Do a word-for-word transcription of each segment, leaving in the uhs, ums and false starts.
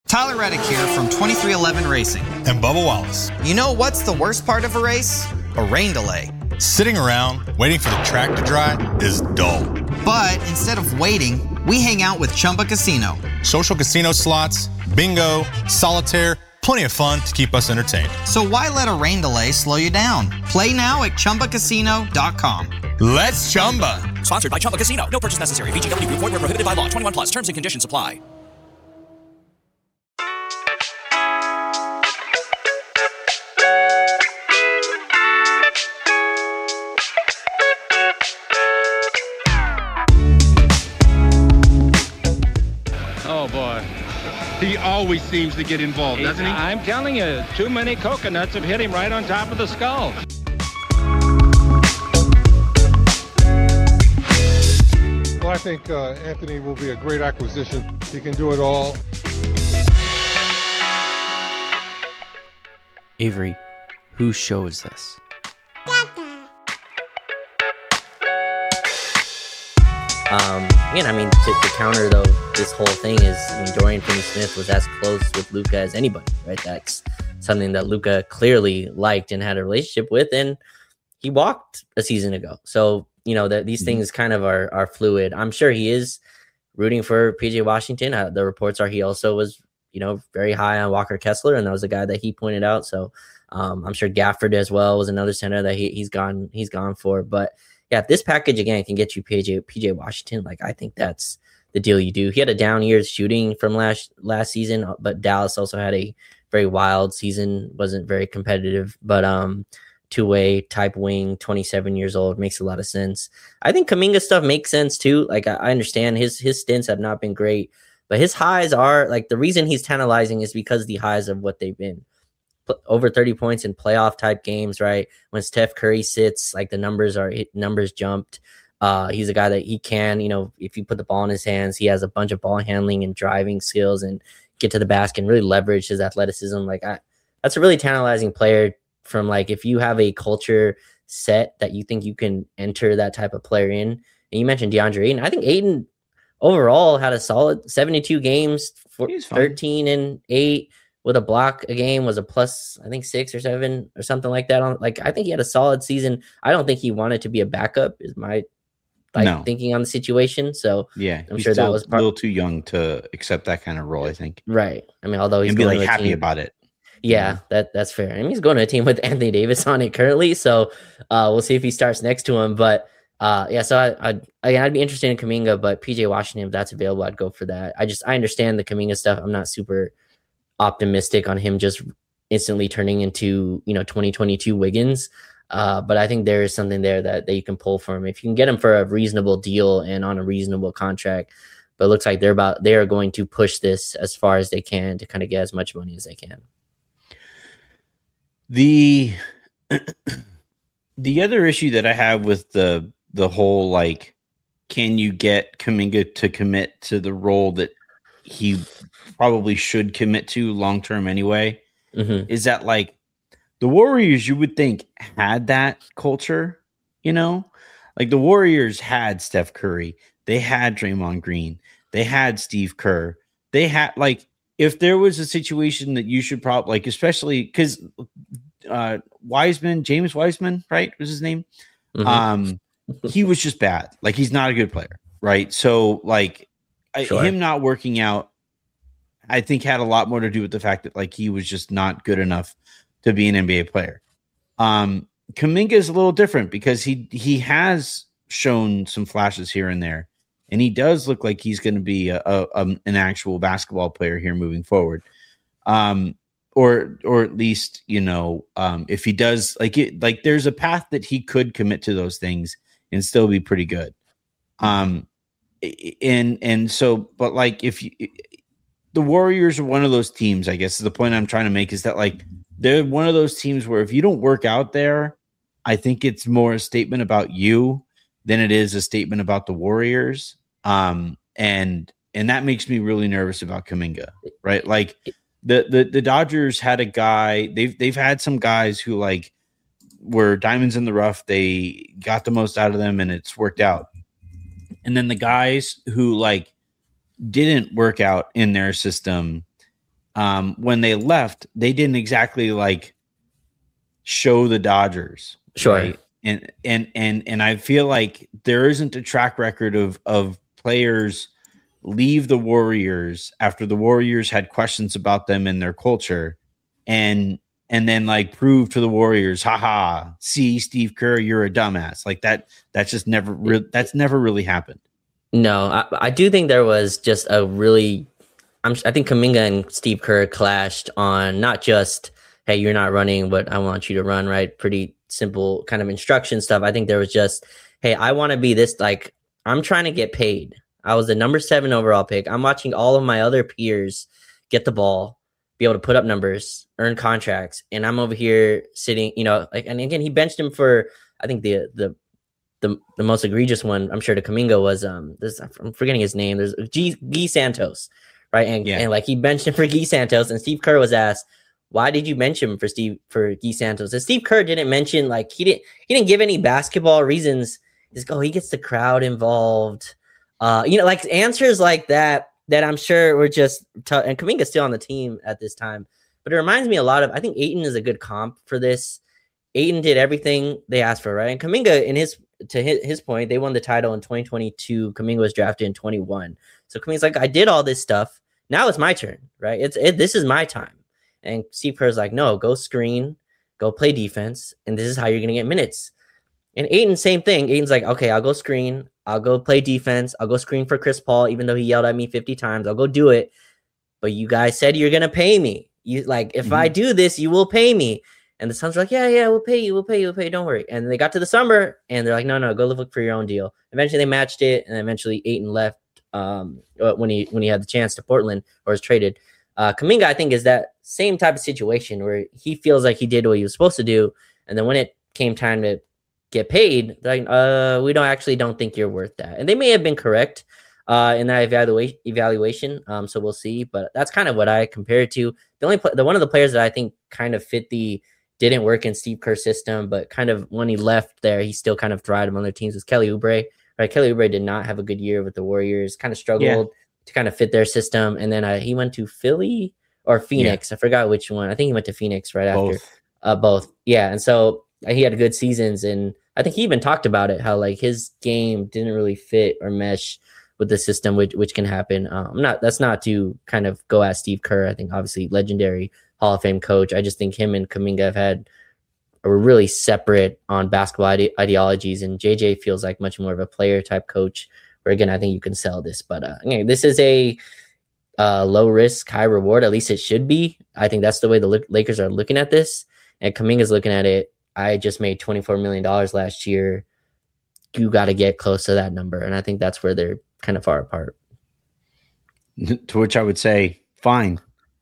Tyler Reddick here from twenty-three eleven Racing. And Bubba Wallace. You know what's the worst part of a race? A rain delay. Sitting around waiting for the track to dry is dull. But instead of waiting, we hang out with Chumba Casino. Social casino slots, bingo, solitaire, plenty of fun to keep us entertained. So why let a rain delay slow you down? Play now at Chumba Casino dot com. Let's Chumba. Sponsored by Chumba Casino. No purchase necessary. V G W Group. Void where prohibited by law. twenty-one plus. Terms and conditions apply. Oh, boy. He always seems to get involved, doesn't he? I'm telling you, too many coconuts have hit him right on top of the skull. Well, I think uh, Anthony will be a great acquisition. He can do it all. Avery, whose show is this? Um, again, I mean, to, to counter though, this whole thing is, I mean, Dorian Finney-Smith was as close with Luka as anybody, right? That's something that Luka clearly liked and had a relationship with, and he walked a season ago. So, you know, that these mm-hmm. things kind of are are fluid. I'm sure he is rooting for P J Washington. Uh, the reports are he also was, you know, very high on Walker Kessler, and that was the guy that he pointed out. So, um, I'm sure Gafford as well was another center that he, he's gone he's gone for, but. Yeah, if this package again can get you P J P J Washington, like I think that's the deal you do. He had a down year shooting from last last season, but Dallas also had a very wild season, wasn't very competitive, but um, two way type wing, twenty-seven years old, makes a lot of sense. I think Kuminga stuff makes sense too. Like I, I understand his his stints have not been great, but his highs are like the reason he's tantalizing is because the highs of what they've been. Over thirty points in playoff type games, right? When Steph Curry sits, like the numbers are numbers jumped. Uh, he's a guy that he can, you know, if you put the ball in his hands, he has a bunch of ball handling and driving skills and get to the basket and really leverage his athleticism. Like I, that's a really tantalizing player from like, if you have a culture set that you think you can enter that type of player in. And you mentioned DeAndre Ayton. I think Ayton overall had a solid seventy-two games for thirteen and eight. With a block a game was a plus, I think six or seven or something like that. On like, I think he had a solid season. I don't think he wanted to be a backup. Is my like no. thinking on the situation. So yeah, I'm he's sure still that was part- a little too young to accept that kind of role. I think. Right. I mean, although he's and be going like to a happy team, about it. Yeah, that that's fair. I mean, he's going to a team with Anthony Davis on it currently. So uh, we'll see if he starts next to him. But uh, yeah, so I, I'd again, I'd be interested in Kuminga, but P J Washington, if that's available, I'd go for that. I just I understand the Kuminga stuff. I'm not super optimistic on him just instantly turning into, you know, twenty twenty-two Wiggins. Uh, but I think there is something there that, that you can pull for him. If you can get him for a reasonable deal and on a reasonable contract, but it looks like they're about, they are going to push this as far as they can to kind of get as much money as they can. The, the other issue that I have with the, the whole, like, can you get Kuminga to commit to the role that he probably should commit to long term anyway, mm-hmm. is that like the Warriors, you would think, had that culture, you know, like the Warriors had Steph Curry, they had Draymond Green, they had Steve Kerr, they had like, if there was a situation that you should probably like, especially because uh, Wiseman, James Wiseman, right, was his name. Mm-hmm. Um, he was just bad. Like he's not a good player, right? So like. Sure. Him not working out, I think, had a lot more to do with the fact that like he was just not good enough to be an N B A player. Um, Kuminga is a little different because he he has shown some flashes here and there, and he does look like he's going to be a, a, a an actual basketball player here moving forward. Um, or or at least you know, um, if he does like it, like there's a path that he could commit to those things and still be pretty good. Um. And and so, but like if you, the Warriors are one of those teams, I guess is the point I'm trying to make is that like they're one of those teams where if you don't work out there, I think it's more a statement about you than it is a statement about the Warriors. Um, and and that makes me really nervous about Kuminga, right? Like the the the Dodgers had a guy, they've they've had some guys who like were diamonds in the rough, they got the most out of them and it's worked out. And then the guys who like didn't work out in their system, um, when they left, they didn't exactly like show the Dodgers. Sure. Right? And and and and I feel like there isn't a track record of of players leave the Warriors after the Warriors had questions about them and their culture, and and then like prove to the Warriors, haha, see, Steve Kerr, you're a dumbass. Like that. That's just never. Re- that's never really happened. No, I, I do think there was just a really. I'm. I think Kuminga and Steve Kerr clashed on not just, hey, you're not running what I want you to run, right? Pretty simple kind of instruction stuff. I think there was just, hey, I want to be this, like, I'm trying to get paid. I was the number seven overall pick. I'm watching all of my other peers get the ball, be able to put up numbers, earn contracts, and I'm over here sitting, you know, like, and again, he benched him for, I think the the the, the most egregious one, I'm sure, to Kuminga was um this, I'm forgetting his name. There's G, Guy Santos, right? And yeah. and like he benched him for Guy Santos, and Steve Kerr was asked, why did you mention him for Steve for Guy Santos? And Steve Kerr didn't mention, like, he didn't he didn't give any basketball reasons. He's like, oh, he gets the crowd involved. Uh, you know, like answers like that, that I'm sure were just tough. And Kuminga's still on the team at this time. But it reminds me a lot of, I think Ayton is a good comp for this. Ayton did everything they asked for, right? And Kuminga, in his to his, his point, they won the title in twenty twenty-two. Kuminga was drafted in twenty-one. So Kuminga's like, I did all this stuff. Now it's my turn, right? It's it, this is my time. And Steve Kerr's like, no, go screen, go play defense, and this is how you're gonna get minutes. And Ayton, same thing. Ayton's like, okay, I'll go screen, I'll go play defense, I'll go screen for Chris Paul, even though he yelled at me fifty times. I'll go do it. But you guys said you're gonna pay me. You like, if mm-hmm. I do this, you will pay me. And the Suns are like, yeah, yeah, we'll pay you, we'll pay you, we'll pay you, don't worry. And they got to the summer, and they're like, no, no, go look for your own deal. Eventually, they matched it, and eventually Ayton left um, when he when he had the chance to Portland or was traded. Uh, Kuminga, I think, is that same type of situation where he feels like he did what he was supposed to do, and then when it came time to get paid, like, uh, we don't actually don't think you're worth that. And they may have been correct uh, in that evaluation. Evaluation, um, so we'll see. But that's kind of what I compare it to. The only the one of the players that I think kind of fit the didn't work in Steve Kerr's system, but kind of when he left there, he still kind of thrived on other teams, was Kelly Oubre. Right, Kelly Oubre did not have a good year with the Warriors. Kind of struggled yeah. to kind of fit their system, and then uh, he went to Philly or Phoenix. Yeah. I forgot which one. I think he went to Phoenix right both. after. Uh, both, yeah. And so uh, he had good seasons, and I think he even talked about it, how like his game didn't really fit or mesh with the system, which which can happen. Um, I'm not. That's not to kind of go at Steve Kerr. I think obviously legendary Hall of Fame coach. I just think him and Kuminga have had are really separate on basketball ide- ideologies, and J J feels like much more of a player type coach. Where again, I think you can sell this, but uh, again, this is a uh, low risk, high reward. At least it should be. I think that's the way the Lakers are looking at this, and Kuminga's looking at it. I just made twenty-four million dollars last year. You got to get close to that number, and I think that's where they're kind of far apart. To which I would say, fine.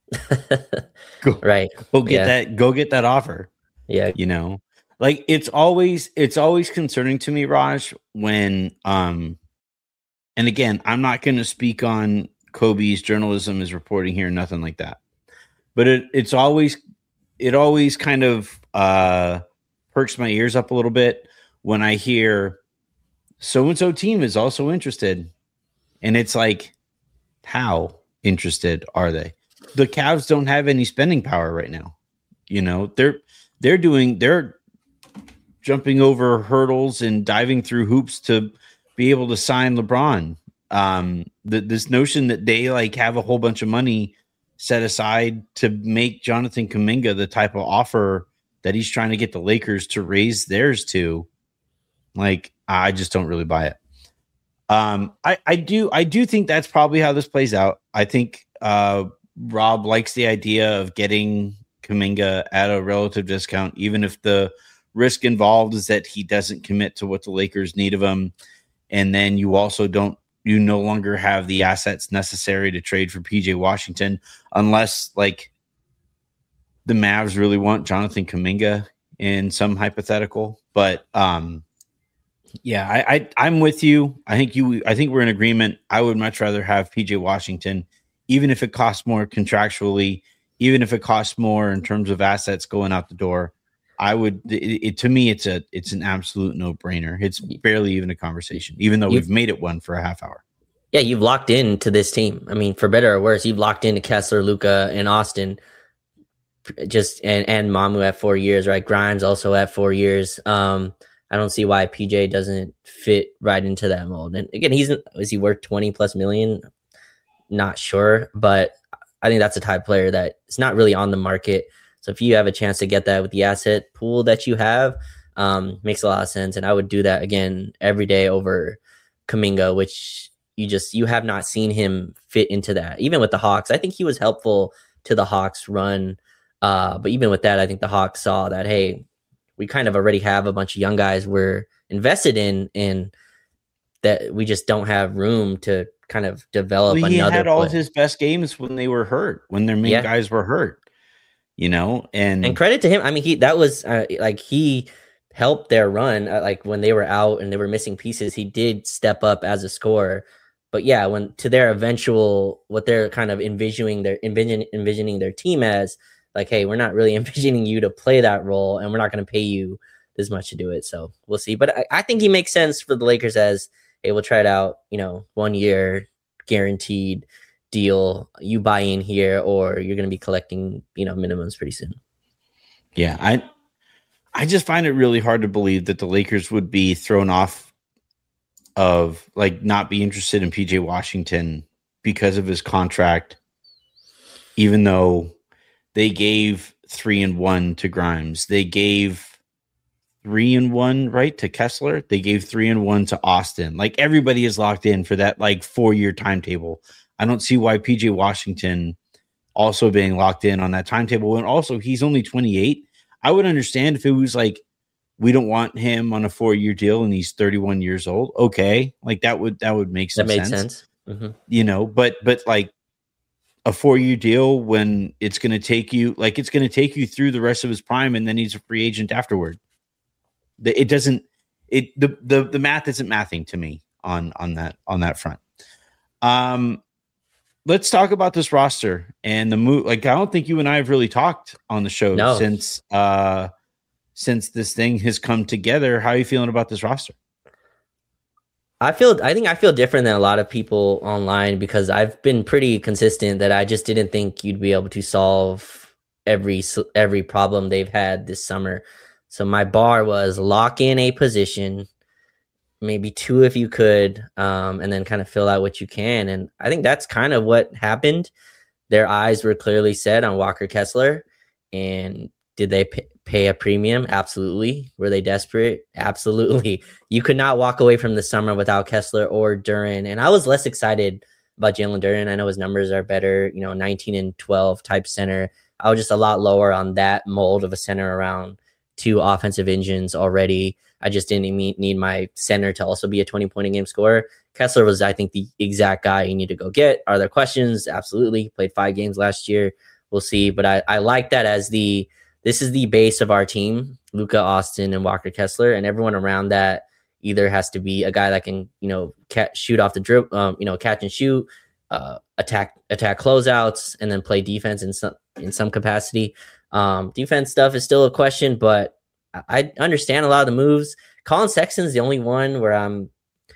Go, right. Go get yeah. that. Go get that offer. Yeah. You know, like it's always it's always concerning to me, Raj, when um, and again, I'm not going to speak on Kobe's journalism is reporting here, nothing like that. But it it's always it always kind of uh perks my ears up a little bit when I hear so and so team is also interested, and it's like, how interested are they? The Cavs don't have any spending power right now. You know, they're they're doing they're jumping over hurdles and diving through hoops to be able to sign LeBron. Um, the, this notion that they like have a whole bunch of money set aside to make Jonathan Kuminga the type of offer that he's trying to get the Lakers to raise theirs to, like, I just don't really buy it. Um, I, I do I do think that's probably how this plays out. I think uh Rob likes the idea of getting Kuminga at a relative discount, even if the risk involved is that he doesn't commit to what the Lakers need of him. And then you also don't, you no longer have the assets necessary to trade for P J Washington, unless like the Mavs really want Jonathan Kuminga in some hypothetical. But um, yeah, I, I, I'm with you. I think you, I think we're in agreement. I would much rather have P J Washington, even if it costs more contractually, even if it costs more in terms of assets going out the door. I would, it, it to me, it's a, it's an absolute no brainer. It's barely even a conversation, even though you, we've made it one for a half hour. Yeah, you've locked into this team. I mean, for better or worse, you've locked into Kessler, Luka, and Austin. Just and and Mamu at four years, right? Grimes also at four years. Um, I don't see why P J doesn't fit right into that mold. And again, he's is he worth twenty plus million? Not sure, but I think that's a type player that is not really on the market. So if you have a chance to get that with the asset pool that you have, um, makes a lot of sense. And I would do that again every day over Kuminga, which you just you have not seen him fit into that. Even with the Hawks, I think he was helpful to the Hawks run. Uh, but even with that, I think the Hawks saw that, hey, we kind of already have a bunch of young guys we're invested in, and that we just don't have room to kind of develop well, he another had all play. of his best games when they were hurt, when their main Yeah. guys were hurt, you know, and And credit to him. I mean, he that was uh, like he helped their run. Uh, like when they were out and they were missing pieces, he did step up as a scorer. But yeah, when to their eventual, what they're kind of envisioning, their envision, envisioning their team as, like, hey, we're not really envisioning you to play that role, and we're not going to pay you this much to do it. So we'll see. But I, I think he makes sense for the Lakers as, hey, we'll try it out, you know, one year guaranteed deal. You buy in here, or you're going to be collecting, you know, minimums pretty soon. yeah, I I just find it really hard to believe that the Lakers would be thrown off of like not be interested in P J Washington because of his contract, even though they gave three and one to Grimes. They gave three and one, right, to Kessler. They gave three and one to Austin. Like everybody is locked in for that like four year timetable. I don't see why P J Washington also being locked in on that timetable. And also, he's only twenty-eight. I would understand if it was like, we don't want him on a four year deal and he's thirty-one years old. Okay, like that would that would make some That makes sense. sense. Mm-hmm. You know, but but like a four year deal when it's going to take you like it's going to take you through the rest of his prime, and then he's a free agent afterward. The, it doesn't it the, the the math isn't mathing to me on on that on that front. Um, let's talk about this roster and the move. Like, I don't think you and I have really talked on the show No. since uh since this thing has come together. How are you feeling about this roster? I feel I think I feel different than a lot of people online, because I've been pretty consistent that I just didn't think you'd be able to solve every every problem they've had this summer. So my bar was lock in a position, maybe two if you could, um, and then kind of fill out what you can. And I think that's kind of what happened. Their eyes were clearly set on Walker Kessler. And did they pay, pay a premium? Absolutely. Were they desperate? Absolutely. You could not walk away from the summer without Kessler or Duren. And I was less excited about Jalen Duren. I know his numbers are better, you know, nineteen and twelve type center. I was just a lot lower on that mold of a center around two offensive engines already. I just didn't need my center to also be a twenty point a game scorer. Kessler was, I think, the exact guy you need to go get. Are there questions? Absolutely. He played five games last year. We'll see. But I, I like that as the, this is the base of our team, Luka, Austin, and Walker Kessler, and everyone around that either has to be a guy that can, you know, catch, shoot off the drip, um, you know, catch and shoot, uh, attack, attack closeouts, and then play defense in some, in some capacity. Um, defense stuff is still a question, but I understand a lot of the moves. Colin Sexton's the only one where I'm,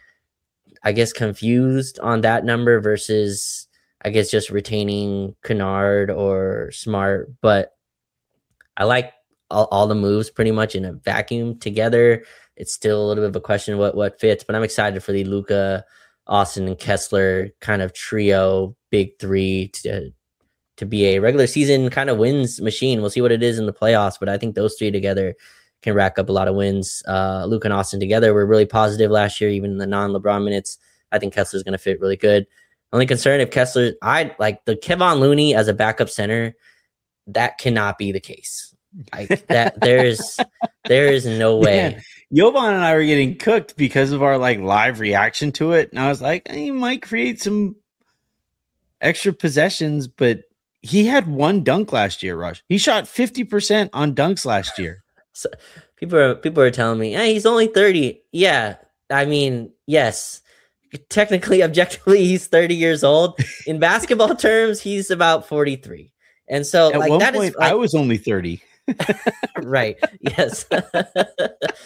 I guess, confused on that number versus, I guess, just retaining Kennard or Smart. But I like all, all the moves pretty much in a vacuum together. It's still a little bit of a question what what fits, but I'm excited for the Luka, Austin, and Kessler kind of trio, big three, to to be a regular season kind of wins machine. We'll see what it is in the playoffs, but I think those three together can rack up a lot of wins. Uh, Luka and Austin together were really positive last year, even in the non-LeBron minutes. I think Kessler's going to fit really good. Only concern if Kessler, I like the Kevon Looney as a backup center. That cannot be the case. Like that, there's there is no way. Yeah. Jovan and I were getting cooked because of our like live reaction to it, and I was like, he might create some extra possessions, but he had one dunk last year. Rush, he shot fifty percent on dunks last year. So people are people are telling me, hey, he's only thirty. Yeah, I mean, yes. Technically, objectively, he's thirty years old. In basketball terms, he's about forty-three. And so, at like, one that point, is, like, I was only thirty. right. Yes.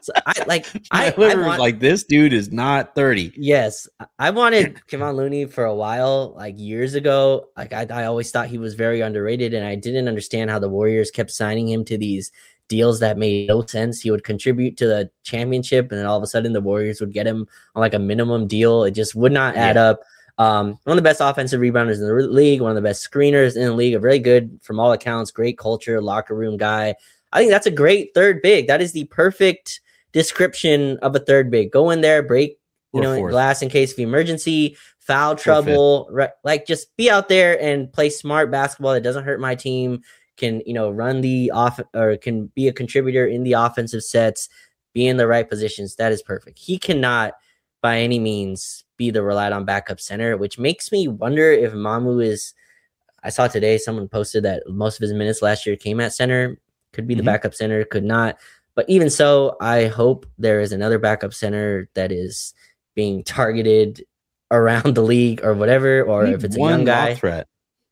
So I like I, I, I I want, like this dude is not thirty. Yes, I wanted Kevon Looney for a while, like years ago. Like I, I always thought he was very underrated, and I didn't understand how the Warriors kept signing him to these deals that made no sense. He would contribute to the championship, and then all of a sudden the Warriors would get him on like a minimum deal. It just would not add Yeah. up. Um, one of the best offensive rebounders in the league, one of the best screeners in the league, a very good from all accounts, great culture, locker room guy. I think that's a great third big. That is the perfect description of a third big. Go in there, break, you Or know, fourth. glass in case of emergency, foul trouble, right? Like just be out there and play smart basketball that doesn't hurt my team. Can, you know, run the off or can be a contributor in the offensive sets, be in the right positions. That is perfect. He cannot by any means be the relied on backup center, which makes me wonder if Mamu is, I saw today someone posted that most of his minutes last year came at center, could be the Mhm. backup center, could not. But even so, I hope there is another backup center that is being targeted around the league or whatever, or Need if it's a one young guy. lob threat.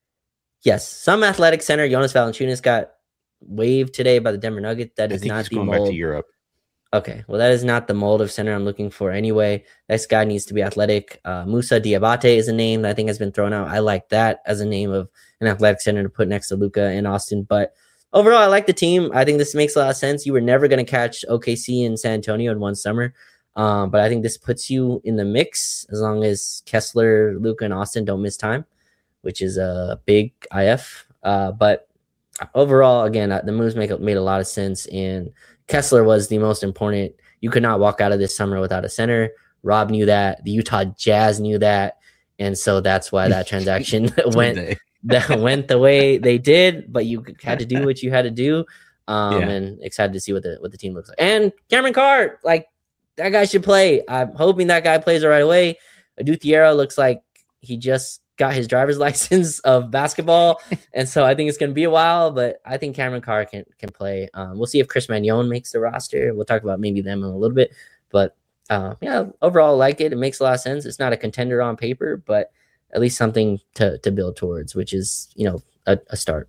Yes, some athletic center, Jonas Valanciunas got waived today by the Denver Nuggets. That I is think not he's the going back mold. to Europe. Okay, well, that is not the mold of center I'm looking for anyway. This guy needs to be athletic. Uh, Musa Diabate is a name that I think has been thrown out. I like that as a name of an athletic center to put next to Luka and Austin. But overall, I like the team. I think this makes a lot of sense. You were never going to catch O K C and San Antonio in one summer. Um, but I think this puts you in the mix as long as Kessler, Luka, and Austin don't miss time, which is a big I F. Uh, but overall, again, uh, the moves make made a lot of sense. And Kessler was the most important. You could not walk out of this summer without a center. Rob knew that. The Utah Jazz knew that. And so that's why that transaction went that went the way they did. But you had to do what you had to do. Um, Yeah. And excited to see what the what the team looks like. And Cameron Carr, like that guy should play. I'm hoping that guy plays right away. Aduthiero looks like he just got his driver's license of basketball. And so I think it's going to be a while, but I think Cameron Carr can can play. Um, we'll see if Chris Magnon makes the roster. We'll talk about maybe them in a little bit. But uh, yeah, overall, I like it. It makes a lot of sense. It's not a contender on paper, but at least something to, to build towards, which is, you know, a, a start.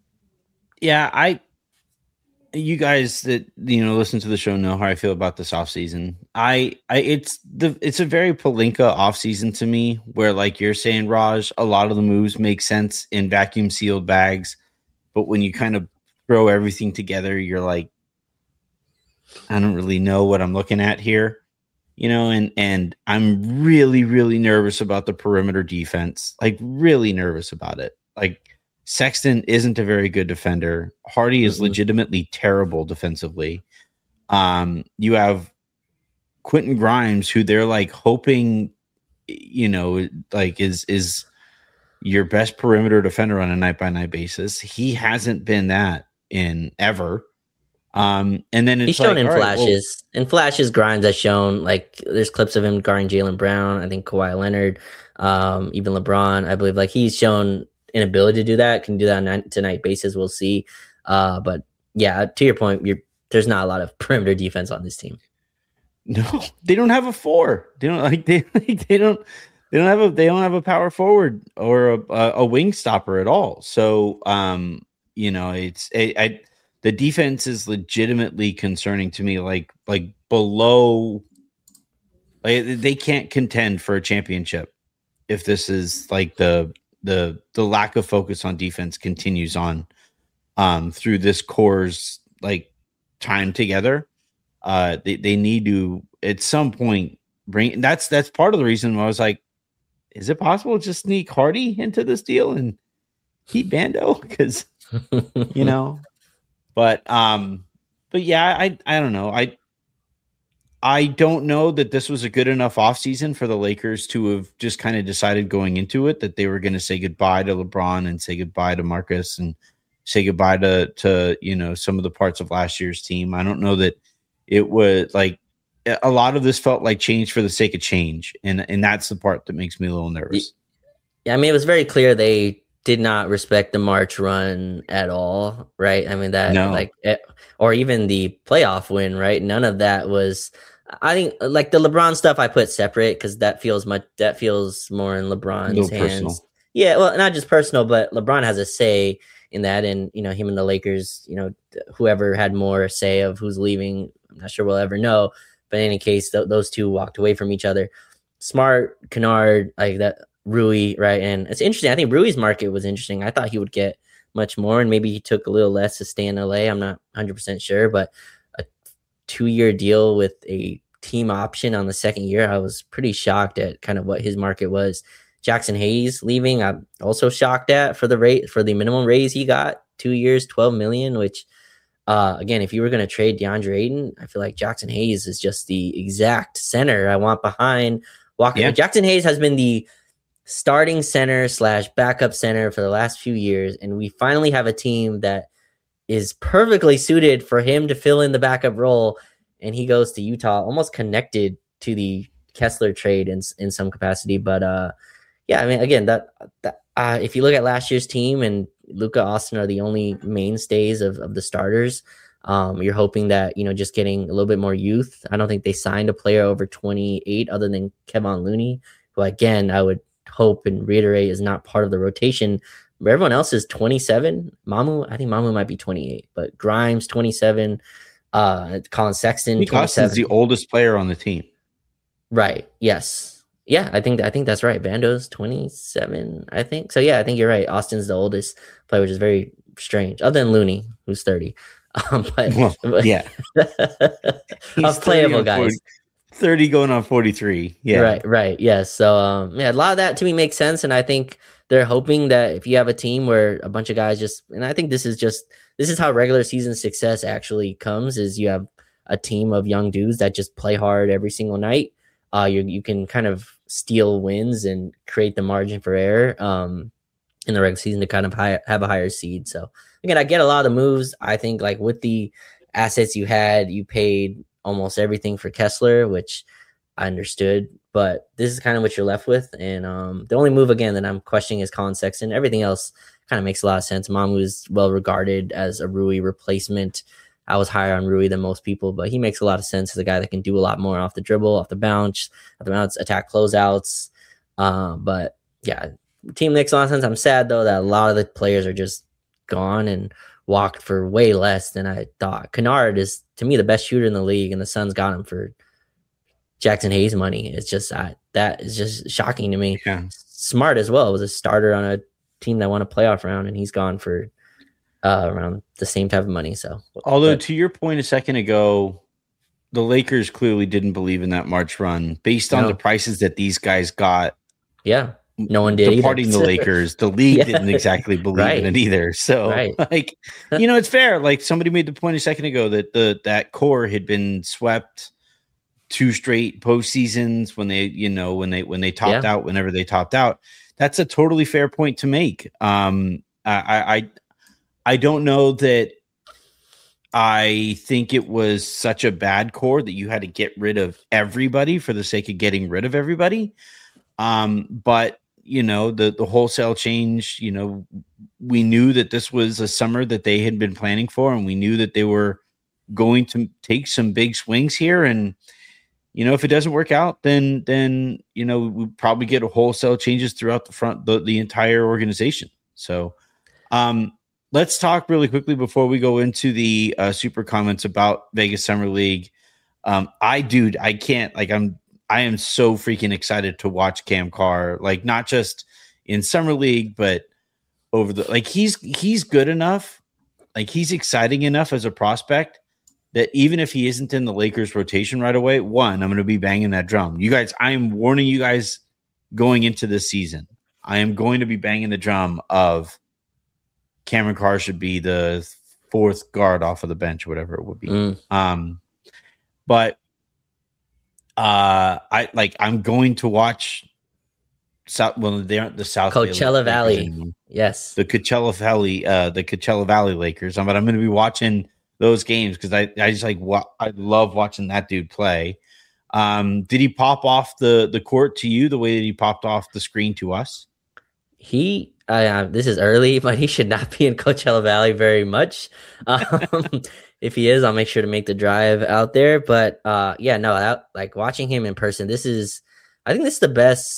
Yeah, I you guys that you know listen to the show know how I feel about this offseason. I I it's the it's a very Pelinka offseason to me, where like you're saying, Raj, a lot of the moves make sense in vacuum sealed bags, but when you kind of throw everything together, you're like, I don't really know what I'm looking at here. You know, and and I'm really, really nervous about the perimeter defense. Like really nervous about it. Like Sexton isn't a very good defender. Hardy is Mhm. legitimately terrible defensively. Um, you have Quentin Grimes, who they're like hoping, you know, like is is your best perimeter defender on a night by night basis. He hasn't been that in ever. Um, and then it's He's shown like, in all right, well, flashes. in flashes, Grimes has shown, like, there's clips of him guarding Jaylen Brown, I think Kawhi Leonard, um, even LeBron, I believe. Like, he's shown an ability to do that, can do that on a night-to-night basis. We'll see. Uh, but, yeah, to your point, you're, there's not a lot of perimeter defense on this team. No, they don't have a four. They don't like they like, they don't they don't have a they don't have a power forward or a, a, a wing stopper at all. So um, you know, it's I, I the defense is legitimately concerning to me. Like like below, like they can't contend for a championship if this is like the the the lack of focus on defense continues on um through this core's like time together. Uh, they, they need to at some point bring that's that's part of the reason why I was like, is it possible to just sneak Hardy into this deal and keep Bando? Because you know, but um, but yeah, I I don't know. I I don't know that this was a good enough offseason for the Lakers to have just kind of decided going into it that they were going to say goodbye to LeBron and say goodbye to Marcus and say goodbye to to you know some of the parts of last year's team. I don't know that it was like a lot of this felt like change for the sake of change. And, and that's the part that makes me a little nervous. Yeah, I mean, it was very clear they did not respect the March run at all, right? I mean, that No. like, it, or even the playoff win, right? None of that was, I think, like the LeBron stuff I put separate because that feels much, that feels more in LeBron's Little hands. personal. Yeah, well, not just personal, but LeBron has a say in that, and you know, him and the Lakers, you know, whoever had more say of who's leaving, I'm not sure we'll ever know. But in any case, th- those two walked away from each other. Smart, Kennard, like that, Rui, right? And it's interesting. I think Rui's market was interesting. I thought he would get much more, and maybe he took a little less to stay in L A. I'm not one hundred percent sure, but a two-year deal with a team option on the second year, I was pretty shocked at kind of what his market was. Jackson Hayes leaving, I'm also shocked at for the rate for the minimum raise he got, two years, twelve million, which uh, again, if you were going to trade DeAndre Ayton, I feel like Jackson Hayes is just the exact center I want behind Walker. Yeah. Jackson Hayes has been the starting center slash backup center for the last few years, and we finally have a team that is perfectly suited for him to fill in the backup role, and he goes to Utah, almost connected to the Kessler trade in in some capacity. But uh, yeah, I mean, again, that, that uh, if you look at last year's team, and Luka, Austin are the only mainstays of, of the starters. Um, you're hoping that, you know, just getting a little bit more youth. I don't think they signed a player over twenty-eight other than Kevon Looney, who again, I would hope and reiterate is not part of the rotation. But everyone else is twenty-seven. Mamu, I think Mamu might be twenty-eight, but Grimes twenty-seven. Uh, Colin Sexton, Nick Austin's the oldest player on the team. Right. Yes. Yeah, I think I think that's right. Bando's twenty-seven, I think. So yeah, I think you're right. Austin's the oldest player, which is very strange. Other than Looney, who's thirty. Um, but, well, but yeah, of playable guys. forty, thirty going on forty-three. Yeah, right, right. Yes. Yeah. So um, yeah, a lot of that to me makes sense, and I think they're hoping that if you have a team where a bunch of guys just, and I think this is just this is how regular season success actually comes, is you have a team of young dudes that just play hard every single night. Uh, you you can kind of steal wins and create the margin for error um, in the regular season to kind of high, have a higher seed. So again, I get a lot of the moves. I think like with the assets you had, you paid almost everything for Kessler, which I understood, but this is kind of what you're left with. And um, the only move again that I'm questioning is Colin Sexton. Everything else kind of makes a lot of sense. Mamu is well regarded as a Rui replacement. I was higher on Rui than most people, but he makes a lot of sense as a guy that can do a lot more off the dribble, off the bounce, off the bounce, attack closeouts. Uh, but yeah, team makes a lot of sense. I'm sad though that a lot of the players are just gone and walked for way less than I thought. Kennard is to me the best shooter in the league, and the Suns got him for Jackson Hayes money. It's just uh, that is just shocking to me. Yeah. Smart as well was a starter on a team that won a playoff round, and he's gone for Uh, around the same type of money. So, although but, to your point a second ago, the Lakers clearly didn't believe in that March run based on no. the prices that these guys got. Yeah, no one did. Departing the Lakers, the league yeah. didn't exactly believe right. in it either. So, right. like, you know, it's fair. Like somebody made the point a second ago that the that core had been swept two straight postseasons when they, you know, when they when they topped yeah. out, whenever they topped out. That's a totally fair point to make. Um, I. I I don't know that I think it was such a bad core that you had to get rid of everybody for the sake of getting rid of everybody. Um, but, you know, the, the wholesale change, you know, we knew that this was a summer that they had been planning for, and we knew that they were going to take some big swings here. And, you know, if it doesn't work out, then, then, you know, we probably get a wholesale changes throughout the front, the, the entire organization. So, um, let's talk really quickly before we go into the uh, super comments about Vegas Summer League. Um, I, dude, I can't like I'm I am so freaking excited to watch Cam Carr, like not just in Summer League, but over the like he's he's good enough, like he's exciting enough as a prospect that even if he isn't in the Lakers rotation right away, one, I'm going to be banging that drum. You guys, I am warning you guys going into this season. I am going to be banging the drum of Cameron Carr should be the fourth guard off of the bench, whatever it would be. Mm. Um, but uh, I like I'm going to watch South. Well, they aren't the South Coachella Valley. Yes, the Coachella Valley, uh, the Coachella Valley Lakers. Um, but I'm going to be watching those games because I, I just like wa- I love watching that dude play. Um, did he pop off the the court to you the way that he popped off the screen to us? He. Uh, this is early, but he should not be in Coachella Valley very much. Um, if he is, I'll make sure to make the drive out there. But uh, yeah, no, that, like watching him in person, this is, I think this is the best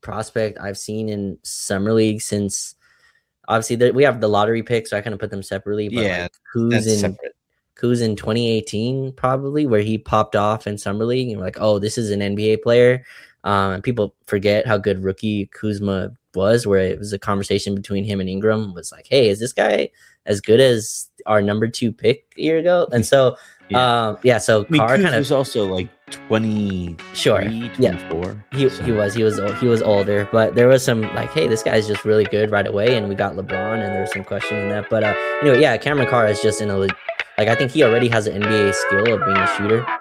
prospect I've seen in summer league since. Obviously, the, we have the lottery pick, so I kind of put them separately. But Yeah, like, who's in separate. who's in twenty eighteen probably, where he popped off in summer league, and we're like, oh, this is an N B A player. Um, and people forget how good rookie Kuzma was, where it was a conversation between him and Ingram. Was like, hey, is this guy as good as our number two pick a year ago? And so, yeah, um, yeah so I mean, Carr Kuz kind of was also like twenty, sure, yeah, twenty-four. He so. he was he was he was older, but there was some like, hey, this guy's just really good right away, and we got LeBron, and there's some question in that. But uh, you know, yeah, Cameron Carr is just in a like I think he already has an N B A skill of being a shooter.